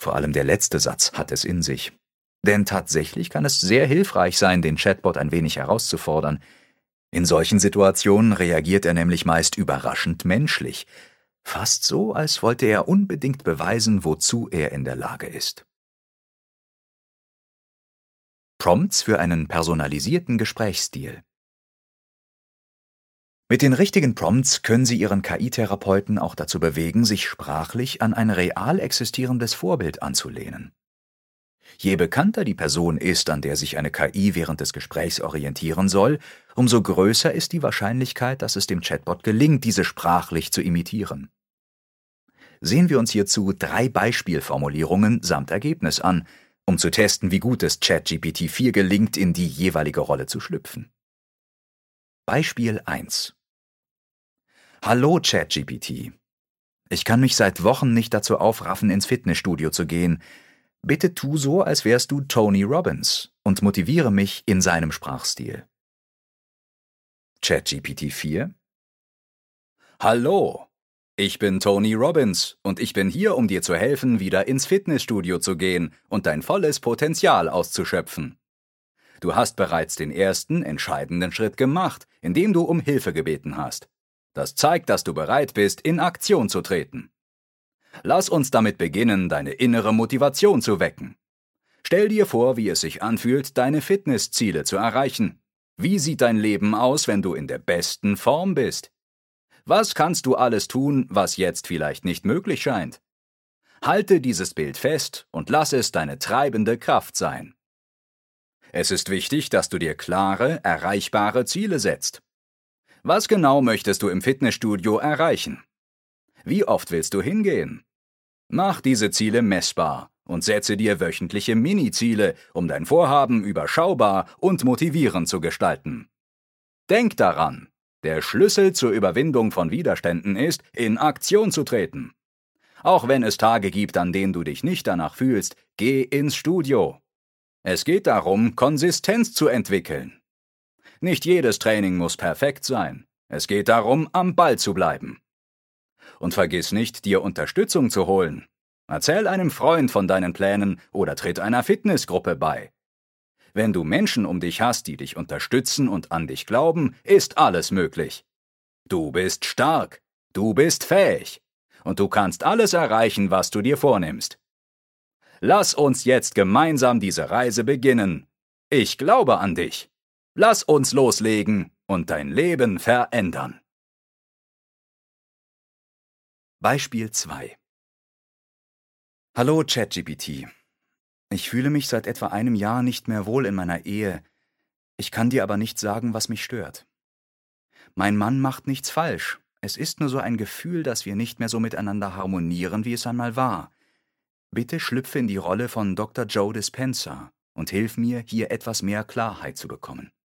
Vor allem der letzte Satz hat es in sich. Denn tatsächlich kann es sehr hilfreich sein, den Chatbot ein wenig herauszufordern. In solchen Situationen reagiert er nämlich meist überraschend menschlich. Fast so, als wollte er unbedingt beweisen, wozu er in der Lage ist. Prompts für einen personalisierten Gesprächsstil. Mit den richtigen Prompts können Sie Ihren KI-Therapeuten auch dazu bewegen, sich sprachlich an ein real existierendes Vorbild anzulehnen. Je bekannter die Person ist, an der sich eine KI während des Gesprächs orientieren soll, umso größer ist die Wahrscheinlichkeit, dass es dem Chatbot gelingt, diese sprachlich zu imitieren. Sehen wir uns hierzu 3 Beispielformulierungen samt Ergebnis an, um zu testen, wie gut es ChatGPT-4 gelingt, in die jeweilige Rolle zu schlüpfen. Beispiel 1: Hallo ChatGPT. Ich kann mich seit Wochen nicht dazu aufraffen, ins Fitnessstudio zu gehen. Bitte tu so, als wärst du Tony Robbins und motiviere mich in seinem Sprachstil. ChatGPT-4: Hallo, ich bin Tony Robbins und ich bin hier, um dir zu helfen, wieder ins Fitnessstudio zu gehen und dein volles Potenzial auszuschöpfen. Du hast bereits den ersten, entscheidenden Schritt gemacht, indem du um Hilfe gebeten hast. Das zeigt, dass du bereit bist, in Aktion zu treten. Lass uns damit beginnen, deine innere Motivation zu wecken. Stell dir vor, wie es sich anfühlt, deine Fitnessziele zu erreichen. Wie sieht dein Leben aus, wenn du in der besten Form bist? Was kannst du alles tun, was jetzt vielleicht nicht möglich scheint? Halte dieses Bild fest und lass es deine treibende Kraft sein. Es ist wichtig, dass du dir klare, erreichbare Ziele setzt. Was genau möchtest du im Fitnessstudio erreichen? Wie oft willst du hingehen? Mach diese Ziele messbar und setze dir wöchentliche Mini-Ziele, um dein Vorhaben überschaubar und motivierend zu gestalten. Denk daran, der Schlüssel zur Überwindung von Widerständen ist, in Aktion zu treten. Auch wenn es Tage gibt, an denen du dich nicht danach fühlst, geh ins Studio. Es geht darum, Konsistenz zu entwickeln. Nicht jedes Training muss perfekt sein. Es geht darum, am Ball zu bleiben. Und vergiss nicht, dir Unterstützung zu holen. Erzähl einem Freund von deinen Plänen oder tritt einer Fitnessgruppe bei. Wenn du Menschen um dich hast, die dich unterstützen und an dich glauben, ist alles möglich. Du bist stark, du bist fähig und du kannst alles erreichen, was du dir vornimmst. Lass uns jetzt gemeinsam diese Reise beginnen. Ich glaube an dich. Lass uns loslegen und dein Leben verändern. Beispiel 2: Hallo ChatGPT. Ich fühle mich seit etwa einem Jahr nicht mehr wohl in meiner Ehe. Ich kann dir aber nicht sagen, was mich stört. Mein Mann macht nichts falsch. Es ist nur so ein Gefühl, dass wir nicht mehr so miteinander harmonieren, wie es einmal war. Bitte schlüpfe in die Rolle von Dr. Joe Dispenza und hilf mir, hier etwas mehr Klarheit zu bekommen.